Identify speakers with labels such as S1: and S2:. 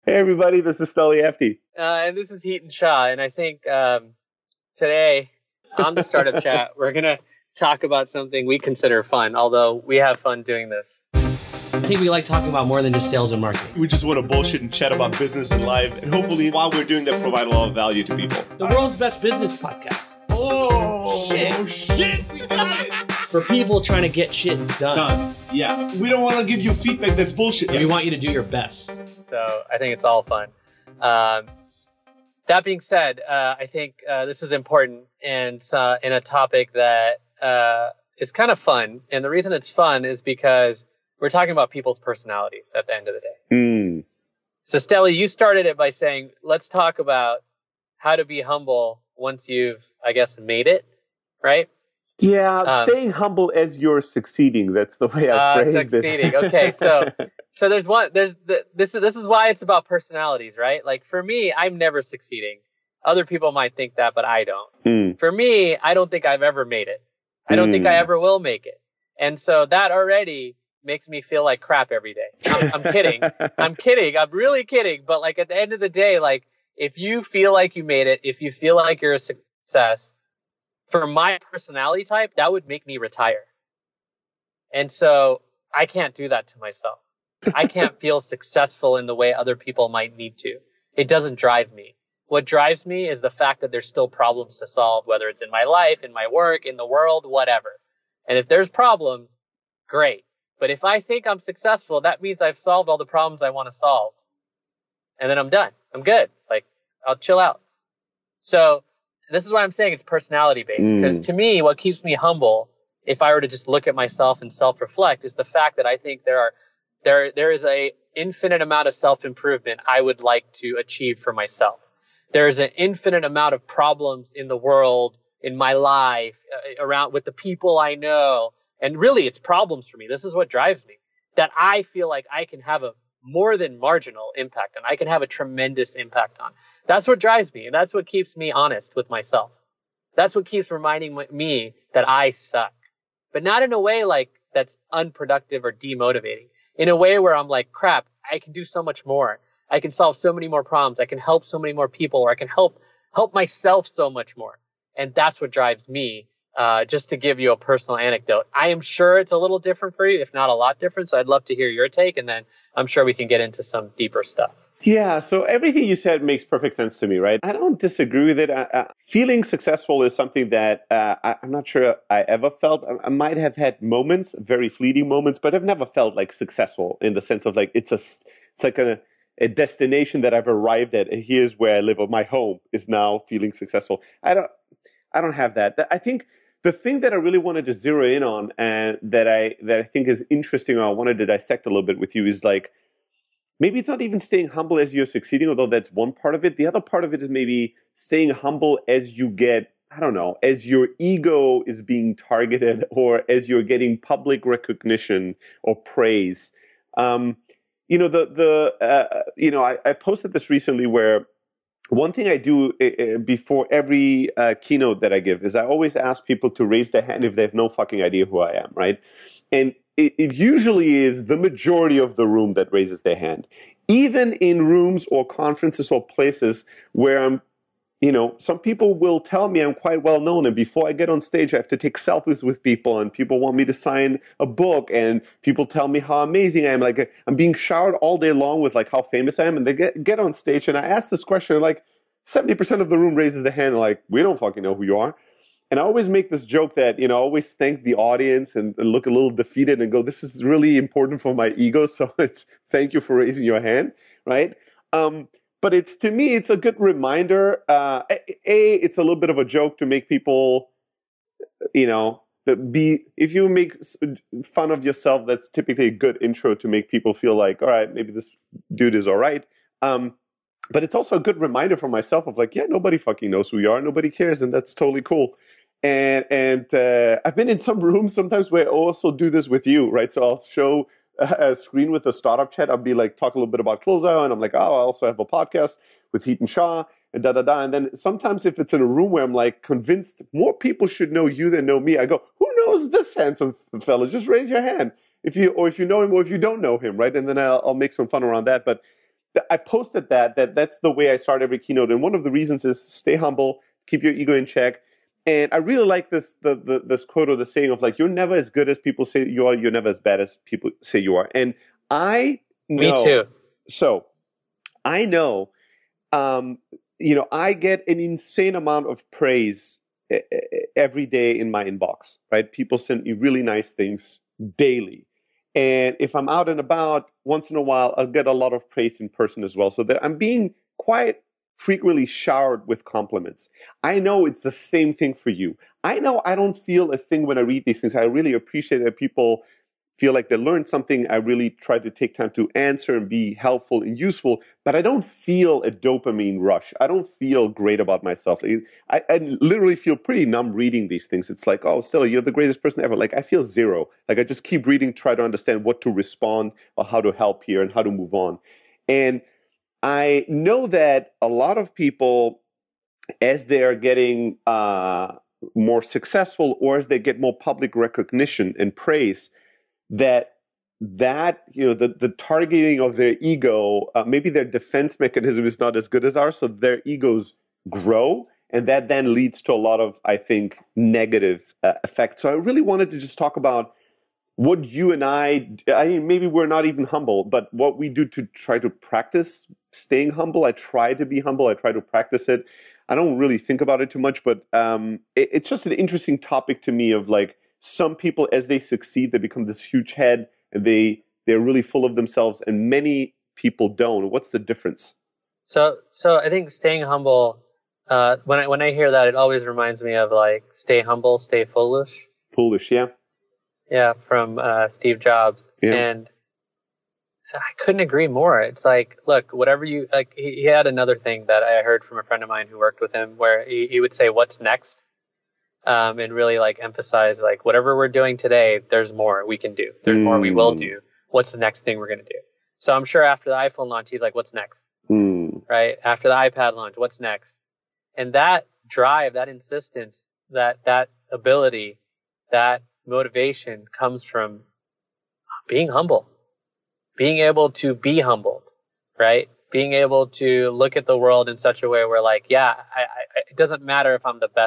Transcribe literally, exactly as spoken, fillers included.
S1: Hey everybody, this is Steli Efti.
S2: Uh, and this is Hiten Shah. And I think um, today on the Startup Chat, we're going to talk about something we consider fun, although we have fun doing this.
S3: I think we like talking about more than just sales and marketing.
S1: We just want to bullshit and chat about business and life, and hopefully while we're doing that, provide a lot of value to people.
S3: The world's best business podcast.
S1: Oh,
S3: shit.
S1: Oh, shit. We got it.
S3: For people trying to get shit done.
S1: Done. Yeah. We don't want to give you feedback that's bullshit.
S3: Yeah, we want you to do your best.
S2: So I think it's all fun. Um, that being said, uh, I think uh, this is important and uh, in a topic that uh, is kind of fun. And the reason it's fun is because we're talking about people's personalities at the end of the day.
S1: Mm.
S2: So Steli, you started it by saying, let's talk about how to be humble once you've, I guess, made it, right?
S1: Yeah,
S2: um,
S1: staying humble as you're succeeding. That's the way I
S2: uh,
S1: phrased
S2: succeeding.
S1: it.
S2: Okay, so so there's one. There's the, this is this is why it's about personalities, right? Like for me, I'm never succeeding. Other people might think that, but I don't.
S1: Mm.
S2: For me, I don't think I've ever made it. I don't mm. think I ever will make it. And so that already makes me feel like crap every day. I'm, I'm kidding. I'm kidding. I'm really kidding. But like at the end of the day, like if you feel like you made it, if you feel like you're a success, for my personality type, that would make me retire. And so I can't do that to myself. I can't feel successful in the way other people might need to. It doesn't drive me. What drives me is the fact that there's still problems to solve, whether it's in my life, in my work, in the world, whatever. And if there's problems, great. But if I think I'm successful, that means I've solved all the problems I want to solve. And then I'm done. I'm good. Like, I'll chill out. So this is why I'm saying it's personality based. Because mm. to me, what keeps me humble, if I were to just look at myself and self-reflect, is the fact that I think there are there there is a infinite amount of self-improvement I would like to achieve for myself. There is an infinite amount of problems in the world, in my life, uh, around with the people I know. And really, it's problems for me. This is what drives me. That I feel like I can have a more than marginal impact on. I can have a tremendous impact on. That's what drives me. And that's what keeps me honest with myself. That's what keeps reminding me that I suck. But not in a way like that's unproductive or demotivating. In a way where I'm like, crap, I can do so much more. I can solve so many more problems. I can help so many more people, or I can help help myself so much more. And that's what drives me. Uh, just to give you a personal anecdote, I am sure it's a little different for you, if not a lot different. So I'd love to hear your take, and then I'm sure we can get into some deeper stuff.
S1: Yeah, so everything you said makes perfect sense to me, right? I don't disagree with it. I, I, feeling successful is something that uh, I, I'm not sure I ever felt. I, I might have had moments, very fleeting moments, but I've never felt like successful in the sense of like it's a, it's like a, a destination that I've arrived at. Here's where I live, or my home is now feeling successful. I don't, I don't have that. I think the thing that I really wanted to zero in on, and that I that I think is interesting, or I wanted to dissect a little bit with you, is like, maybe it's not even staying humble as you're succeeding, although that's one part of it. The other part of it is maybe staying humble as you get, I don't know, as your ego is being targeted, or as you're getting public recognition or praise. Um, you know, the the uh, you know, I, I posted this recently where one thing I do uh, before every uh, keynote that I give is I always ask people to raise their hand if they have no fucking idea who I am, right? And it, it usually is the majority of the room that raises their hand. Even in rooms or conferences or places where I'm, you know, some people will tell me I'm quite well known, and before I get on stage, I have to take selfies with people, and people want me to sign a book, and people tell me how amazing I am. Like, I'm being showered all day long with like how famous I am, and they get, get on stage, and I ask this question, like seventy percent of the room raises their hand, like, we don't fucking know who you are. And I always make this joke that, you know, I always thank the audience and, and look a little defeated and go, this is really important for my ego, so it's thank you for raising your hand, right? Um, But it's, to me, it's a good reminder. Uh, a, it's a little bit of a joke to make people, you know, be, if you make fun of yourself, that's typically a good intro to make people feel like, all right, maybe this dude is all right. Um, but it's also a good reminder for myself of like, yeah, nobody fucking knows who you are. Nobody cares. And that's totally cool. And, and uh, I've been in some rooms sometimes where I also do this with you, right? So I'll show a screen with a startup chat. I'll be like, talk a little bit about Closer, and I'm like, oh, I also have a podcast with Hiten Shah, and da da da. And then sometimes if it's in a room where I'm like convinced more people should know you than know me, I go, who knows this handsome fella? Just raise your hand if you, or if you know him, or if you don't know him, right? And then I'll, I'll make some fun around that. But I posted that, that that's the way I start every keynote. And one of the reasons is stay humble, keep your ego in check. And I really like this, the, the this quote or the saying of like, you're never as good as people say you are. You're never as bad as people say you are. And I know.
S2: Me too.
S1: So I know, um, you know, I get an insane amount of praise every day in my inbox, right? People send me really nice things daily. And if I'm out and about, once in a while, I'll get a lot of praise in person as well. So that I'm being quite frequently showered with compliments. I know it's the same thing for you. I know I don't feel a thing when I read these things. I really appreciate that people feel like they learned something. I really try to take time to answer and be helpful and useful, but I don't feel a dopamine rush. I don't feel great about myself. I, I literally feel pretty numb reading these things. It's like, oh, Stella, you're the greatest person ever. Like, I feel zero. Like, I just keep reading, try to understand what to respond or how to help here and how to move on. And I know that a lot of people, as they are getting uh, more successful or as they get more public recognition and praise, that that you know the the targeting of their ego, uh, maybe their defense mechanism is not as good as ours, so their egos grow, and that then leads to a lot of, I think, negative uh, effects. So I really wanted to just talk about what you and I, I mean, maybe we're not even humble, but what we do to try to practice staying humble. I try to be humble. I try to practice it. I don't really think about it too much, but um, it, it's just an interesting topic to me of like, some people, as they succeed, they become this huge head and they, they're really full of themselves, and many people don't. What's the difference?
S2: So, so I think staying humble, uh, when I, when I hear that, it always reminds me of like, stay humble, stay foolish.
S1: Foolish, yeah.
S2: Yeah, from uh, Steve Jobs.
S1: Yeah.
S2: And I couldn't agree more. It's like, look, whatever you, like, he, he had another thing that I heard from a friend of mine who worked with him where he, he would say, what's next? Um, and really like emphasize like whatever we're doing today, there's more we can do. There's mm. more we will do. What's the next thing we're going to do? So I'm sure after the iPhone launch, he's like, what's next?
S1: Mm.
S2: Right? After the iPad launch, what's next? And that drive, that insistence, that, that ability, that motivation comes from being humble, being able to be humbled, right? Being able to look at the world in such a way where like, yeah, I, I, it doesn't matter if I'm the best